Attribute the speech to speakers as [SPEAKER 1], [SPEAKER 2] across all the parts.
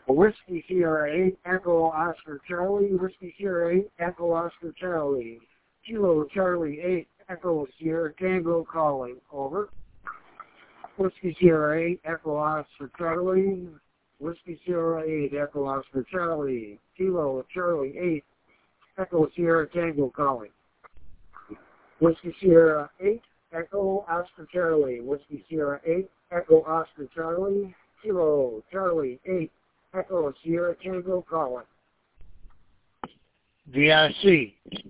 [SPEAKER 1] Whiskey Sierra 8, Echo Oscar Charlie, Whiskey Sierra 8, Echo Oscar Charlie. Kilo Charlie 8, Echo Sierra Tango calling. Over. Whiskey Sierra 8, Echo Oscar Charlie. Whiskey Sierra 8, Echo Oscar Charlie. Kilo Charlie 8, Echo Sierra Tango calling. Whiskey Sierra 8, Echo Oscar Charlie. Whiskey Sierra 8, Echo Oscar Charlie. Kilo Charlie 8, Echo Sierra Tango calling.
[SPEAKER 2] DRC.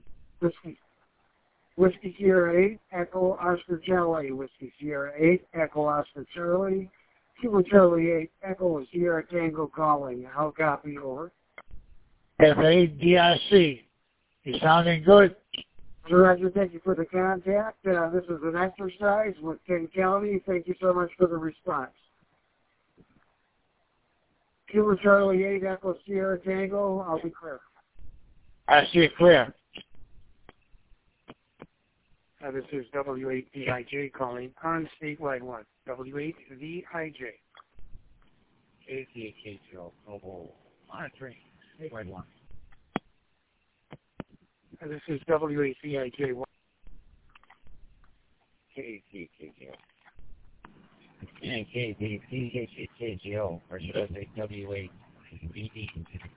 [SPEAKER 1] Whiskey Sierra 8, Echo Oscar Charlie. Whiskey Sierra 8, Echo Oscar Charlie. Kilo Charlie 8, Echo Sierra Tango calling. How copy? Over.
[SPEAKER 2] FA DRC. You sounding good?
[SPEAKER 1] Roger, thank you for the contact. This is an exercise with King County. Thank you so much for the response. Kilo Charlie 8, Echo Sierra Tango. I'll be clear.
[SPEAKER 2] I see it clear.
[SPEAKER 1] This is W8VIJ calling on statewide 1. W8VIJ.
[SPEAKER 2] KCKO. Monitoring. Statewide 1.
[SPEAKER 1] This is W8VIJ 1.
[SPEAKER 2] KCKO. And KCKO. Or should I say W8VD?